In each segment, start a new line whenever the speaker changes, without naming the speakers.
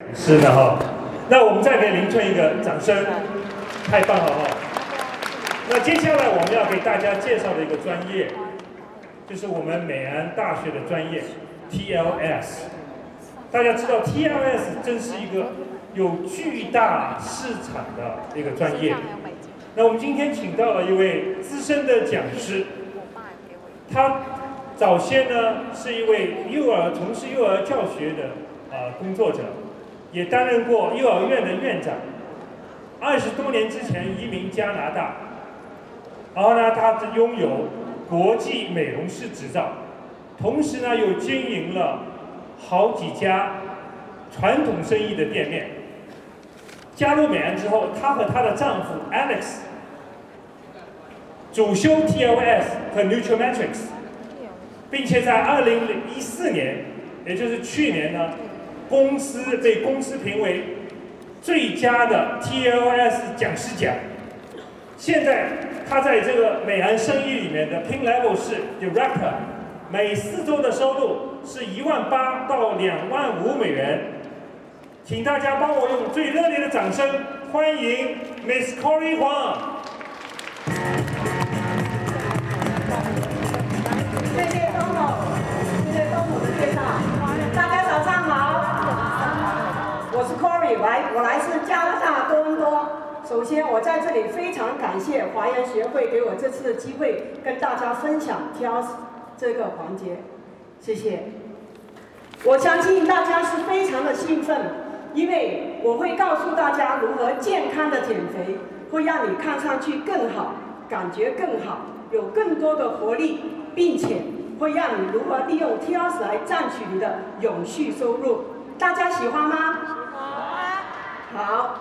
是的哈，那我们再给林春一个掌声，太棒了哈。那接下来我们要给大家介绍的一个专业，就是我们美安大学的专业 TLS。大家知道 TLS 真是一个有巨大市场的一个专业。那我们今天请到了一位资深的讲师，他早先呢是一位从事幼儿教学的工作者，也担任过幼儿园的院长。20多年之前移民加拿大，然后呢，他拥有国际美容师执照，同时呢又经营了好几家传统生意的店面。加入美安之后，她和她的丈夫 Alex 主修 TLS 和 Nutrimetrics， 并且在2014年，也就是去年呢，被公司评为最佳的 TLS 讲师奖。现在他在这个美安生意里面的 Pin Level 是 Director， 每4周的收入是18000到25000美元。请大家帮我用最热烈的掌声欢迎 Miss Corey Huang。
谢谢东总，谢谢东总的介绍。大家早上好，我是 Corey， 我来自加拿大多伦多。首先，我在这里非常感谢华研协会给我这次的机会，跟大家分享 TLS 这个环节，谢谢。我相信大家是非常的兴奋，因为我会告诉大家如何健康的减肥，会让你看上去更好，感觉更好，有更多的活力，并且会让你如何利用 TLS 来赚取你的永续收入。大家喜欢吗？好。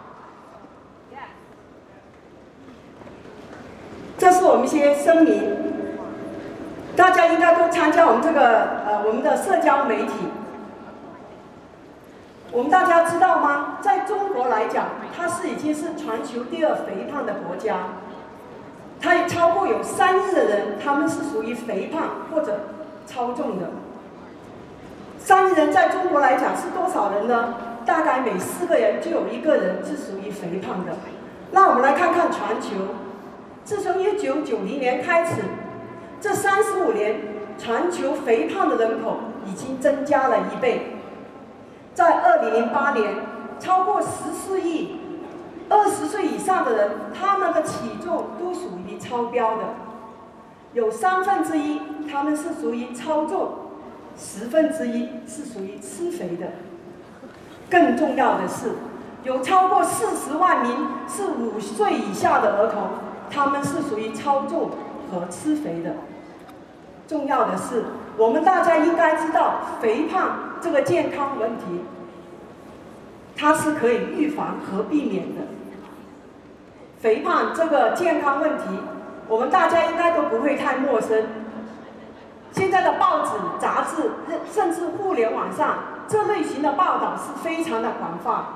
这是我们一些声明，大家应该都参加我们的社交媒体。我们大家知道吗？在中国来讲，它已经是全球第2肥胖的国家。它也超过有3亿的人，他们是属于肥胖或者超重的。3亿人在中国来讲是多少人呢？大概每4个人就有1个人是属于肥胖的。那我们来看看全球。自从1990年开始，这35年，全球肥胖的人口已经增加了1倍。在2008年，超过14亿20岁以上的人，他们的体重都属于超标的，有1/3他们是属于超重，1/10是属于吃肥的。更重要的是，有超过40万名是5岁以下的儿童。他们是属于超重和吃肥的。重要的是，我们大家应该知道，肥胖这个健康问题，它是可以预防和避免的。肥胖这个健康问题，我们大家应该都不会太陌生。现在的报纸、杂志，甚至互联网上，这类型的报道是非常的广泛。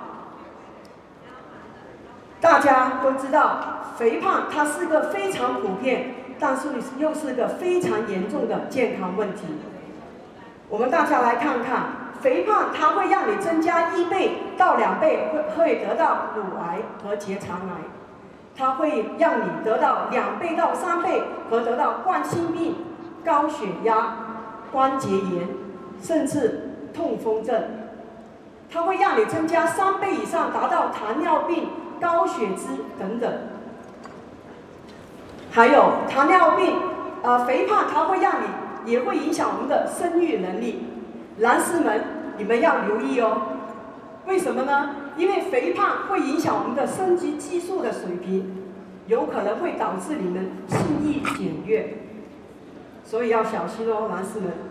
大家都知道，肥胖它是个非常普遍，但是又是个非常严重的健康问题。我们大家来看看，肥胖它会让你增加1倍到2倍，会得到乳癌和结肠癌，它会让你得到2倍到3倍和得到冠心病、高血压、关节炎，甚至痛风症。它会让你增加3倍以上，达到糖尿病、高血脂等等。还有糖尿病，肥胖它会让你，也会影响我们的生育能力。男士们，你们要留意哦。为什么呢？因为肥胖会影响我们的生殖激素的水平，有可能会导致你们性欲减弱，所以要小心哦，男士们。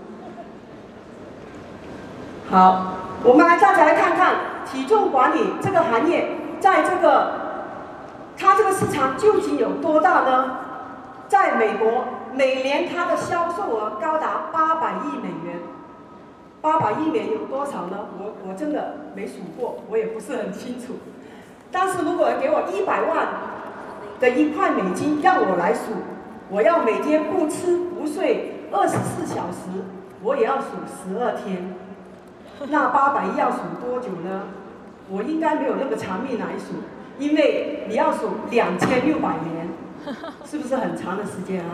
好，我们大家来看看体重管理这个行业，在它这个市场究竟有多大呢？在美国，每年它的销售额高达800亿美元。800亿美元有多少呢？我真的没数过，我也不是很清楚。但是如果给我100万的1块美金让我来数，我要每天不吃不睡24小时，我也要数12天。 那800要数多久呢？我应该没有那么长命来数，因为你要数2600年，是不是很长的时间啊？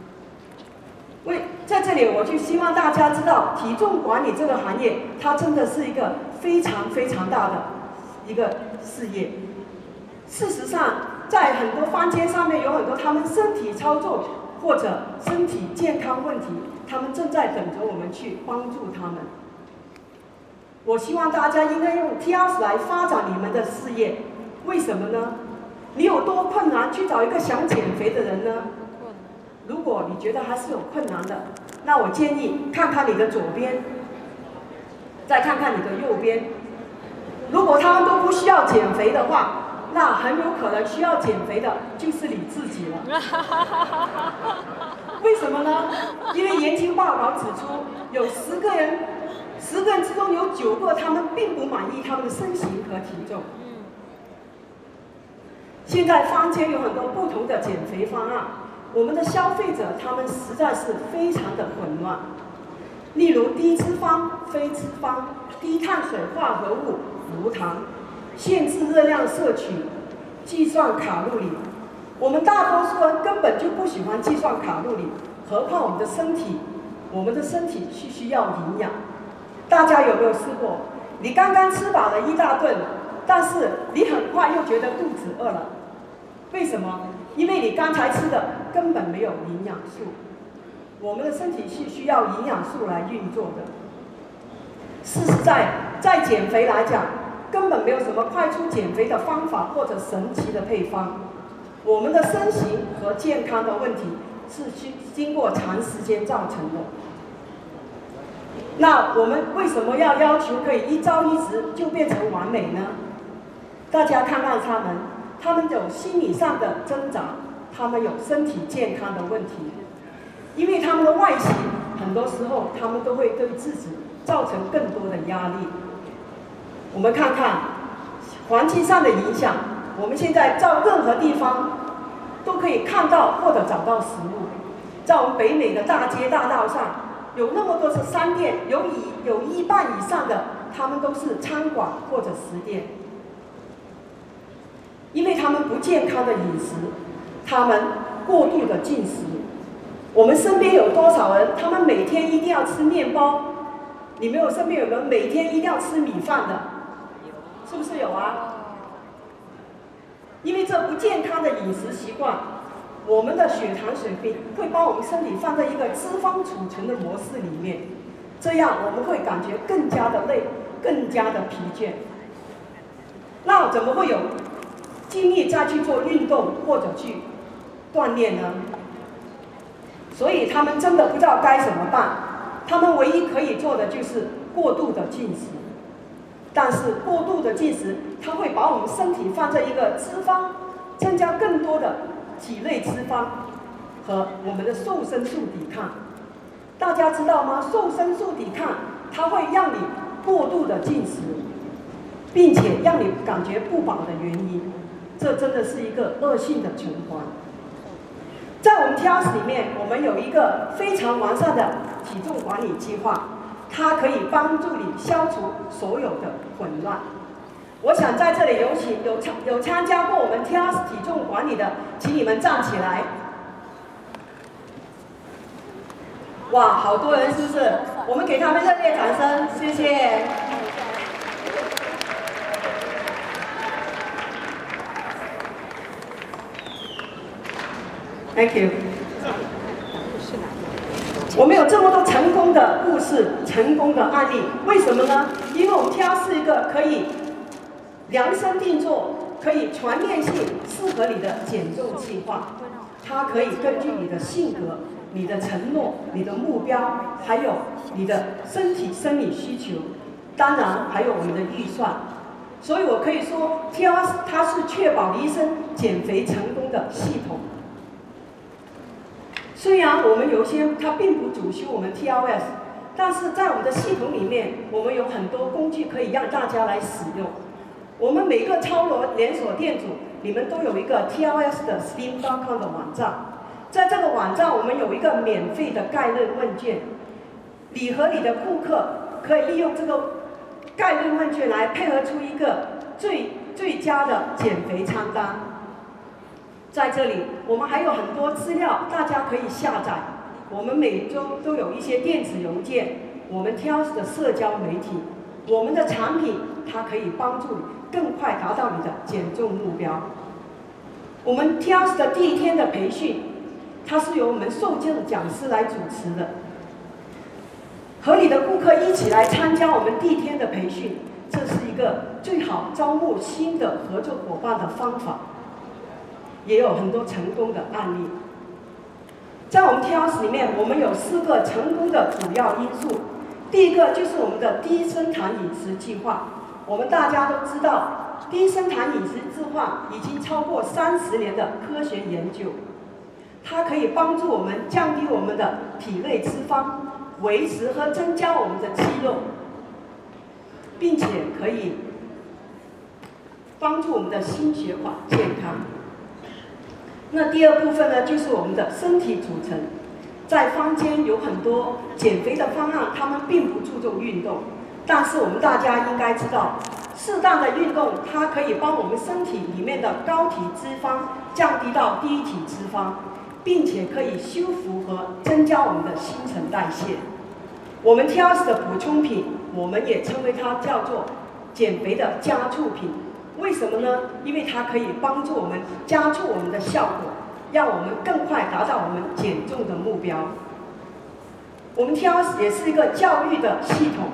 在这里我就希望大家知道，体重管理这个行业，它真的是一个非常非常大的一个事业。事实上，在很多坊间上面有很多他们身体操作或者身体健康问题，他们正在等着我们去帮助他们。我希望大家应该用 TLS 来发展你们的事业，为什么呢？你有多困难去找一个想减肥的人呢？如果你觉得还是有困难的，那我建议看看你的左边，再看看你的右边。如果他们都不需要减肥的话，那很有可能需要减肥的就是你自己了。为什么呢？因为研究报告指出，有10个人之中有9个他们并不满意他们的身形和体重。现在坊间有很多不同的减肥方案，我们的消费者他们实在是非常的混乱。例如低脂肪、非脂肪、低碳水化合物、无糖，限制热量摄取，计算卡路里。我们大多数人根本就不喜欢计算卡路里，何况我们的身体需要营养。大家有没有试过？你刚刚吃饱了一大顿，但是你很快又觉得肚子饿了，为什么？因为你刚才吃的根本没有营养素。我们的身体是需要营养素来运作的。事实在减肥来讲，根本没有什么快速减肥的方法或者神奇的配方。我们的身形和健康的问题是经过长时间造成的。那我们为什么要求可以一朝一夕就变成完美呢？大家看看他们有心理上的挣扎，他们有身体健康的问题，因为他们的外形很多时候他们都会对自己造成更多的压力。我们看看环境上的影响，我们现在在任何地方都可以看到或者找到食物。在我们北美的大街大道上，有那么多的商店，有一半以上的他们都是餐馆或者食店。因为他们不健康的饮食，他们过度的进食。我们身边有多少人，他们每天一定要吃面包？你们身边有没有每天一定要吃米饭的？是不是有啊？因为这不健康的饮食习惯，我们的血糖水平会把我们身体放在一个脂肪储存的模式里面，这样我们会感觉更加的累，更加的疲倦。那怎么会有精力再去做运动或者去锻炼呢？所以他们真的不知道该怎么办。他们唯一可以做的就是过度的进食。但是过度的进食，它会把我们身体放在一个脂肪，增加更多的体内脂肪和我们的瘦身素抵抗。大家知道吗？瘦身素抵抗它会让你过度的进食，并且让你感觉不饱的原因。这真的是一个恶性的循环。在我们 TLS 里面，我们有一个非常完善的体重管理计划，它可以帮助你消除所有的混乱。我想在这里有请有参加过我们 TLS 体重管理的，请你们站起来。哇，好多人是不是？我们给他们热烈掌声，谢谢。Thank you。我们有这么多成功的故事、成功的案例，为什么呢？因为我们TLS是一个可以量身定做、可以全面性适合你的减重计划。它可以根据你的性格、你的承诺、你的目标，还有你的身体生理需求，当然还有我们的预算。所以我可以说，TLS它是确保你一生减肥成功的系统。虽然我们有些它并不主修我们 TLS， 但是在我们的系统里面，我们有很多工具可以让大家来使用。我们每个超罗连锁店主，你们都有一个 TLS 的 Slim.com 的网站，在这个网站我们有一个免费的概论问卷，你和你的顾客可以利用这个概论问卷来配合出一个最佳的减肥餐单。在这里，我们还有很多资料，大家可以下载。我们每周都有一些电子邮件，我们 TEOS 的社交媒体，我们的产品，它可以帮助你更快达到你的减重目标。我们 TEOS 的第一天的培训，它是由我们受证讲师来主持的，和你的顾客一起来参加我们第一天的培训，这是一个最好招募新的合作伙伴的方法。也有很多成功的案例。在我们 TEOS 里面，我们有4个成功的主要因素。第一个就是我们的低升糖饮食计划。我们大家都知道，低升糖饮食计划已经超过30年的科学研究，它可以帮助我们降低我们的体内脂肪，维持和增加我们的肌肉，并且可以帮助我们的心血管健康。那第二部分呢，就是我们的身体组成。在坊间有很多减肥的方案，他们并不注重运动，但是我们大家应该知道，适当的运动它可以帮我们身体里面的高体脂肪降低到低体脂肪，并且可以修复和增加我们的新陈代谢。我们 TEOS 的补充品，我们也称为它叫做减肥的加速品。为什么呢？因为它可以帮助我们加速我们的效果，让我们更快达到我们减重的目标。我们 TEOS 也是一个教育的系统。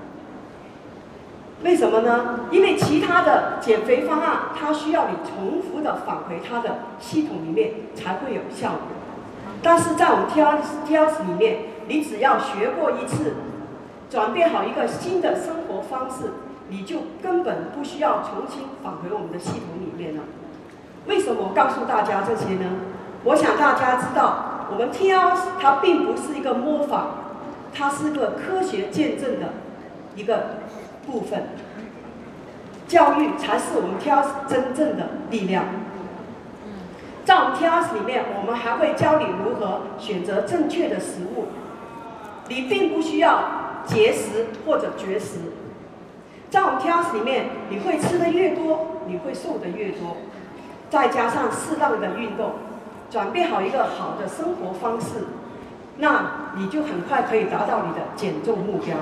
为什么呢？因为其他的减肥方案，它需要你重复的返回它的系统里面才会有效果。但是在我们 TEOS 里面，你只要学过一次，转变好一个新的生活方式，你就根本不需要重新返回我们的系统里面了。为什么我告诉大家这些呢？我想大家知道，我们 TEOS 它并不是一个模仿，它是个科学见证的一个部分。教育才是我们 TEOS 真正的力量。在我们 TEOS 里面，我们还会教你如何选择正确的食物。你并不需要节食或者绝食。在我们 TEOS 里面，你会吃的越多，你会瘦的越多。再加上适当的运动，转变好一个好的生活方式，那你就很快可以达到你的减重目标。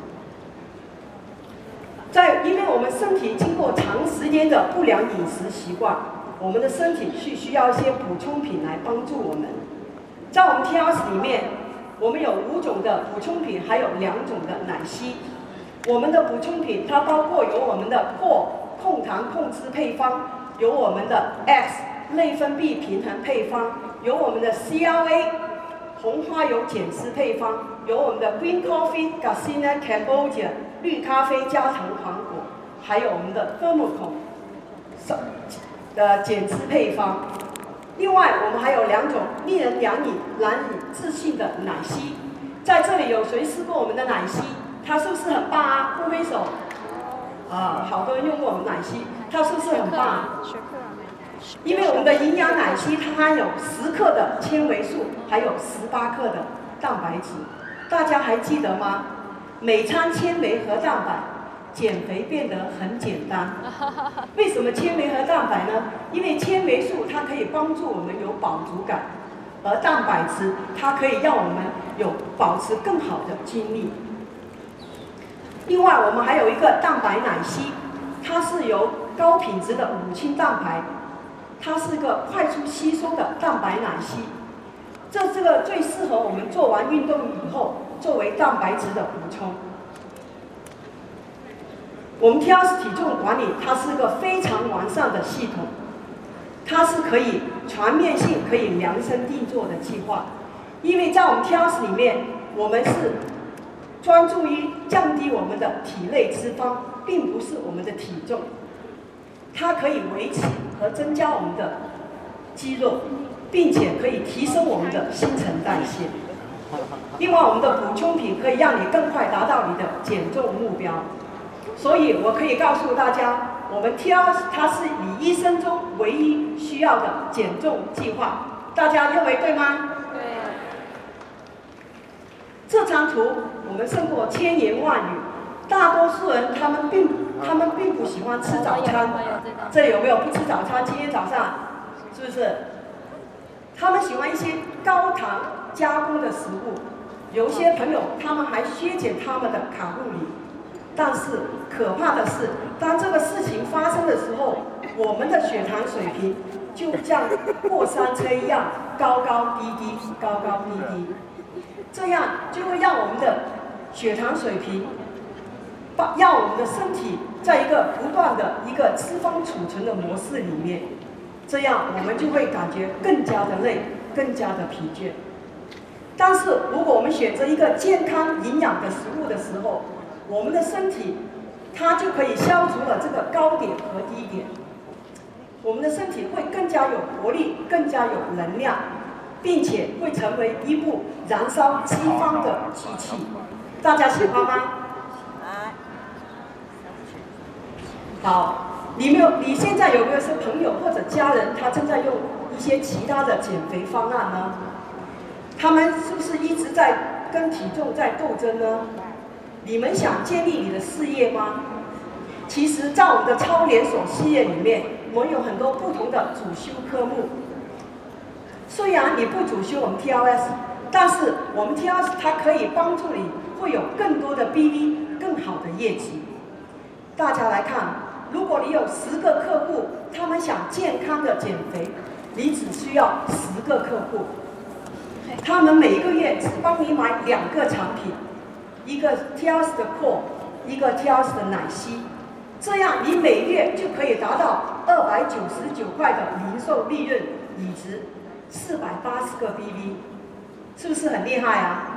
因为我们身体经过长时间的不良饮食习惯，我们的身体需要一些补充品来帮助我们。在我们 TEOS 里面，我们有5种的补充品，还有2种的奶昔。我们的补充品它包括有我们的控糖控脂配方，有我们的 X 内分泌平衡配方，有我们的 CLA 红花油减脂配方，有我们的 Green Coffee Garcinia Cambogia 绿咖啡加糖黄果，还有我们的 Thermocol 的减脂配方。另外，我们还有2种令人难以置信的奶昔。在这里有谁试过我们的奶昔？它是不是很棒啊？挥挥手。好多人用过我们奶昔，它是不是很棒？因为我们的营养奶昔它含有10克的纤维素，还有18克的蛋白质。大家还记得吗？每餐纤维和蛋白，减肥变得很简单。为什么纤维和蛋白呢？因为纤维素它可以帮助我们有饱足感，而蛋白质它可以让我们保持更好的精力。另外，我们还有一个蛋白奶昔，它是由高品质的乳清蛋白，它是个快速吸收的蛋白奶昔。这个最适合我们做完运动以后作为蛋白质的补充。我们 TEOS 体重管理，它是个非常完善的系统，它是可以全面性、可以量身定做的计划。因为在我们 TEOS 里面，我们是专注于降低我们的体内脂肪，并不是我们的体重。它可以维持和增加我们的肌肉，并且可以提升我们的新陈代谢。另外，我们的补充品可以让你更快达到你的减重目标。所以我可以告诉大家，我们 TEOS 它是你一生中唯一需要的减重计划。大家认为对吗？
对。
这张图我们胜过千言万语， 大多数人他们并不喜欢吃早餐，这有没有不吃早餐？今天早上是不是？他们喜欢一些高糖加工的食物，有些朋友他们还削减他们的卡路里。但是可怕的是，当这个事情发生的时候，我们的血糖水平就像过山车一样高高低低，高高低低，这样就会让我们的血糖水平，让我们的身体在一个不断的一个脂肪储存的模式里面，这样我们就会感觉更加的累，更加的疲倦。但是如果我们选择一个健康营养的食物的时候，我们的身体它就可以消除了这个高点和低点，我们的身体会更加有活力，更加有能量，并且会成为一部燃烧脂肪的机器。大家喜欢吗？好，你现在有没有是朋友或者家人，他正在用一些其他的减肥方案呢？他们是不是一直在跟体重在斗争呢？你们想建立你的事业吗？其实，在我们的超连锁事业里面，我们有很多不同的主修科目。虽然你不主修我们 TLS， 但是我们 TLS 它可以帮助你会有更多的 BV， 更好的业绩。大家来看，如果你有10个客户，他们想健康的减肥，你只需要10个客户，他们每个月只帮你买2个产品。一个 TLS 的 Core， 一个 TLS 的奶昔，这样你每月就可以达到299块的零售利润，以值480个 BV， 是不是很厉害啊？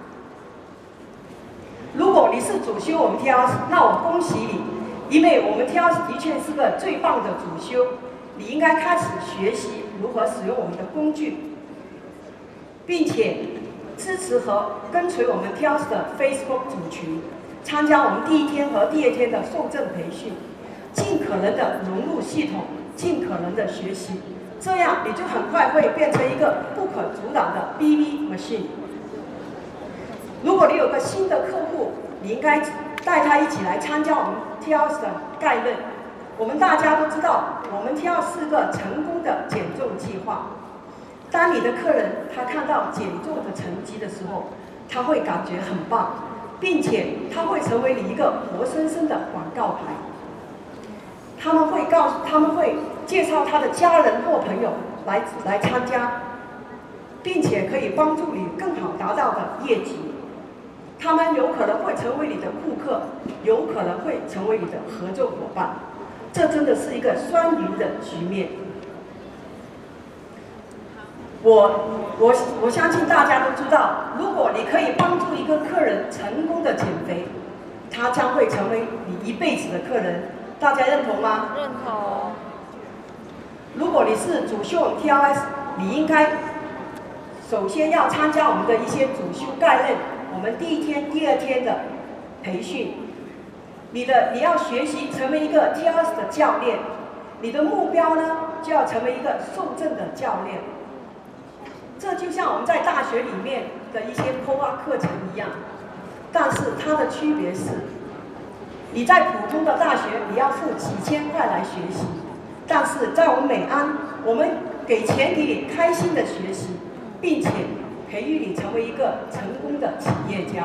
如果你是主修我们 TLS， 那我恭喜你，因为我们 TLS 的确是个最棒的主修，你应该开始学习如何使用我们的工具，并且支持和跟随我们 TLS 的 Facebook 组群，参加我们第1天和第2天的受证培训，尽可能的融入系统，尽可能的学习，这样你就很快会变成一个不可阻挡的 BV machine。如果你有个新的客户，你应该带他一起来参加我们 TLS 的概论。我们大家都知道，我们 TLS 是个成功的减重计划。当你的客人他看到减重的成绩的时候，他会感觉很棒，并且他会成为你一个活生生的广告牌。他们会介绍他的家人或朋友来参加，并且可以帮助你更好达到的业绩。他们有可能会成为你的顾客，有可能会成为你的合作伙伴。这真的是一个双赢的局面。我相信大家都知道，如果你可以帮助一个客人成功的减肥，他将会成为你一辈子的客人。大家认同吗？
认同。
如果你是主修 TLS， 你应该首先要参加我们的一些主修概论，我们第1天、第2天的培训。你要学习成为一个 TLS 的教练，你的目标呢就要成为一个受证的教练。这就像我们在大学里面的一些 Core 课程一样，但是它的区别是，你在普通的大学你要付几千块来学习，但是在我们美安，我们给钱给你开心的学习，并且培育你成为一个成功的企业家。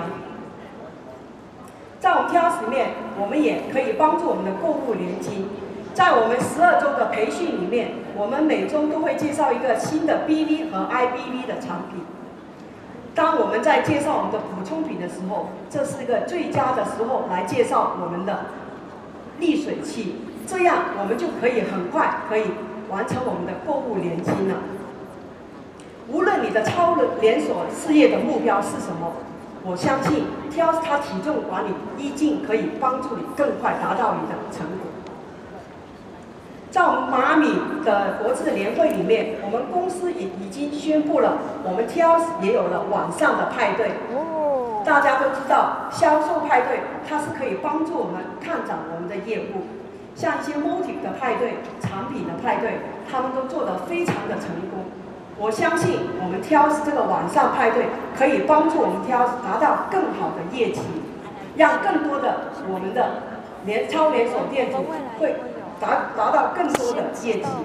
在我们 TLS 里面，我们也可以帮助我们的购物联金。在我们12周的培训里面，我们每周都会介绍一个新的 BV 和 IBV 的产品。当我们在介绍我们的补充品的时候，这是一个最佳的时候来介绍我们的利水器，这样我们就可以很快可以完成我们的购物联金了。无论你的超连锁事业的目标是什么，我相信 TLS 它体重管理一定可以帮助你更快达到你的成果。在我们马米的国际年会里面，我们公司也已经宣布了，我们 TLS 也有了晚上的派对。大家都知道，销售派对它是可以帮助我们看涨我们的业务，像一些 motive 的派对、产品的派对，他们都做得非常的成功。我相信我们 TLS 这个晚上派对可以帮助我们 TLS 达到更好的业绩。 让更多的我们的超连锁店主会达到更多的业绩。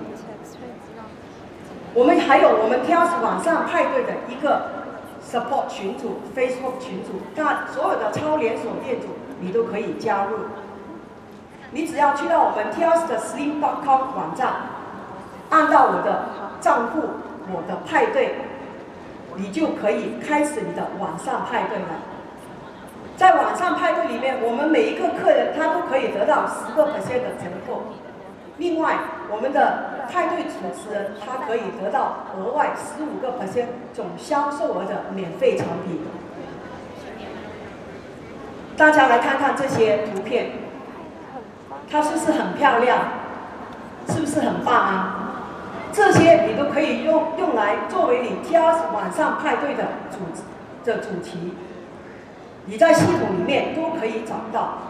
我们还有我们 TIAS 网上派对的一个 support 群组 ，Facebook 群组，那所有的超连锁店主你都可以加入。你只要去到我们 TIAS 的 slim.com 网站，按照我的账户、我的派对，你就可以开始你的晚上派对了。在晚上派对里面，我们每一个客人他都可以得到10%的折扣。另外，我们的派对主持人他可以得到额外15%总销售额的免费产品。大家来看看这些图片，它是不是很漂亮？是不是很棒啊？这些你都可以用来作为你 TIAS 晚上派对的主题，你在系统里面都可以找到。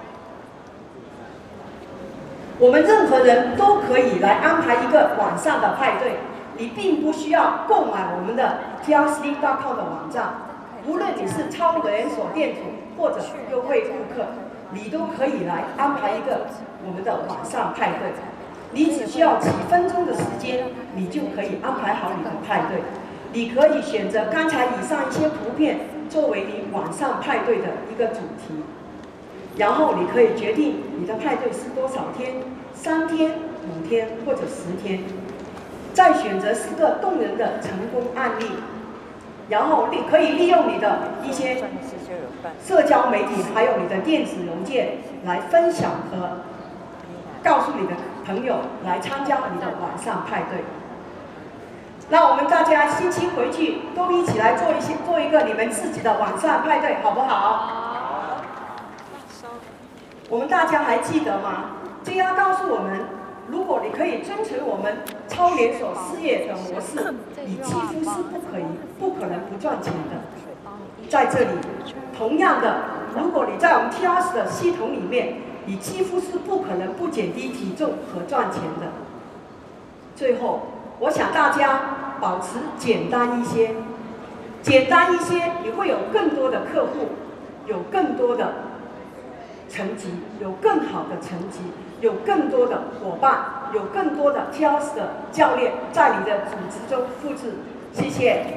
我们任何人都可以来安排一个晚上的派对，你并不需要购买我们的 TIAS.com 的网站。无论你是超连锁店主或者优惠顾客，你都可以来安排一个我们的晚上派对。你只需要几分钟的时间，你就可以安排好你的派对。你可以选择刚才以上一些图片作为你晚上派对的一个主题。然后你可以决定你的派对是多少天，3天、5天或者10天，再选择4个动人的成功案例，然后你可以利用你的一些社交媒体，还有你的电子邮件来分享和告诉你的朋友来参加你的晚上派对。那我们大家星期回去都一起来做一个你们自己的晚上派对，好不好？我们大家还记得吗？这要告诉我们，如果你可以遵循我们超连锁事业的模式，你几乎是不可能不赚钱的。在这里，同样的，如果你在我们 TIAS 的系统里面，你几乎是不可能不减低体重和赚钱的。最后，我想大家保持简单一些，简单一些，你会有更多的客户，有更多的成绩，有更好的成绩，有更多的伙伴，有更多的 TIAS 的教练在你的组织中复制。谢谢。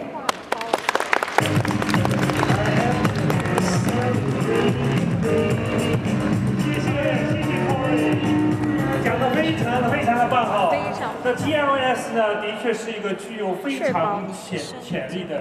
谢谢讲得非常的棒哈。那 TMS 呢，的确是一个具有非常潜力的。